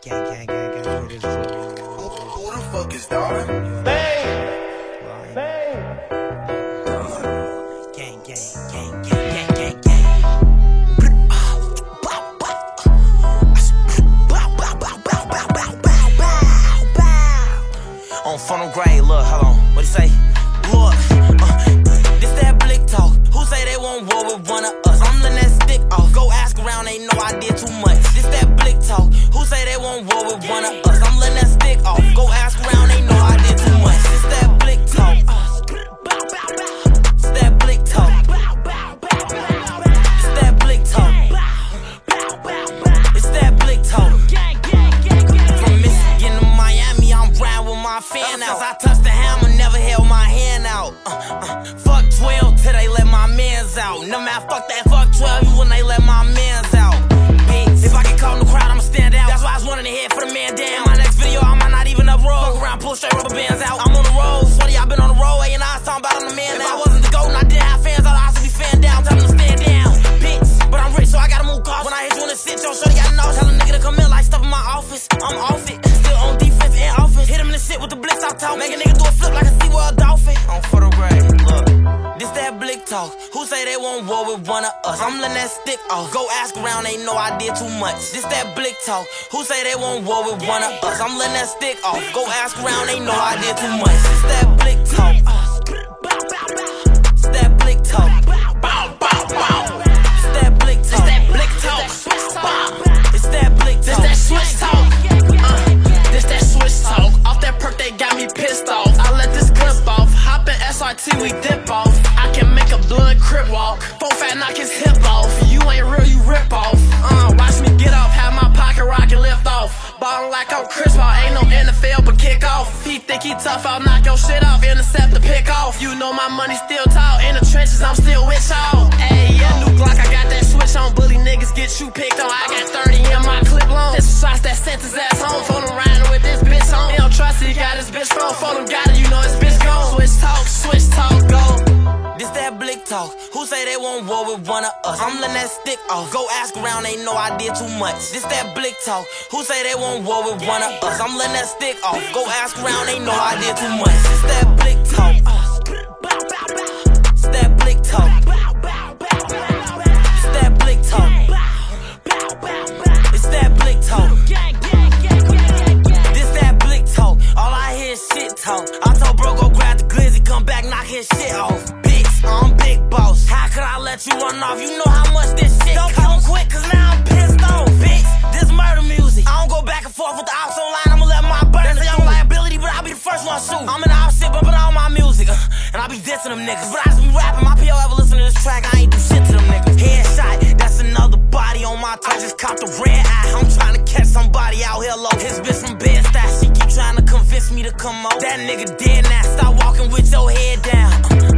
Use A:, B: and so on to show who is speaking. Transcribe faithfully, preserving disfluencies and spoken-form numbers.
A: Gang, gang, gang, gang. It is true.
B: Who, who the fuck is Don?
C: Bang! Bang!
A: Gang, gang, gang, gang, gang, gang, gang. On funnel grade, look, hold on. What you say? Look, uh, this that blick talk. Who say they won't roll with one of us? I'm letting that stick off. Go ask around, they know I did too much. This that blick talk. Who say they won't roll with one of us? I'm letting that stick off. Go ask around, they know I did too much. This that blick talk. It's that blick talk. It's that blick talk. It's that blick talk. From Michigan to Miami, I'm round with my fan out. I touched the hammer, never held my hand out. Uh, uh, fuck twelve till they let my mans out. No man, fuck that, fuck twelve when they let my mans out. Bitch, if I get caught in the crowd, I'ma stand out. That's why I was running ahead for the man down. My next video, I might not even up road. Fuck around, pull straight rubber bands out. I'm on the road, sweaty, I've been on the road, and I was talking about I'm the man. If I wasn't the GOAT and I didn't have fans, I'd also be fan down. Tell them to stand down, bitch. But I'm rich, so I gotta move cars. When I hit you in the sit, yo, shorty got know. Tell a nigga to come in like stuff in my office. I'm off it, still on defense and offense. Hit him in the shit with the blitz, I talk. Make a nigga do a flip like a SeaWorld dolphin. On photo grade, look. This that blick talk. Who say they won't roll with one of us? I'm letting that stick off. Go ask around, they know I did too much. This that blick talk. Who say they won't roll with one of us? I'm letting that stick off. Go ask around, they know I did too much. This that blick talk. It's that blick talk. Bow, bow, bow. It's that blick talk. It's that blick talk. It's that blick talk.
C: This that switch talk. Uh, this that switch talk. Off that perk, they got me pissed off. I let this clip off. Hop in S R T, we dip off. I can make a blood crip walk. Four fat knock his hip off. You ain't real, you rip off. Uh, watch me get off. Have my pocket rocket lift off. Ballin' like I'm Chris Paul. Ain't no N F L but kick off. He think he tough, I'll knock your shit off. Intercept the pick off. You know my money still tall. In the trenches, I'm still with y'all. Ayy, yeah, new Glock, I got that switch on. Bully niggas get you picked on. I got thirty in my clip long. This is shots that sent his ass home. For them riding with this bitch on. He don't trust it, he got his bitch phone. For them got it, you know his bitch gone. Switch talk, switch talk, go.
A: This that blick talk. Who say they won't roll with one of us? I'm letting that stick off. Go ask around, they know I did too much. This that blick talk. Who say they won't roll with one of us? I'm letting that stick off. Go ask around, they know I did too much. This that blick talk. It's that blick talk. It's that blick talk. It's that blick talk. This that blick talk. All I hear is shit talk. I told bro go grab the glizzy, come back, knock his shit off. I'm big boss. How could I let you run off? You know how much this shit don't come quick, cause now I'm pissed off, bitch. This murder music. I don't go back and forth with the ops online. I'ma let my burn. There's a young liability, but I'll be the first one to shoot. I'm in the ops shit, bumping all my music. Uh, and I be dissing them niggas. But I just be rapping. My P O ever listen to this track, I ain't do shit to them niggas. Headshot, that's another body on my tongue. Just caught the red eye. I'm trying to catch somebody out here low. His bitch from Bed-Stuy, she keep trying to convince me to come on. That nigga dead now. Stop walking with your head down. Uh,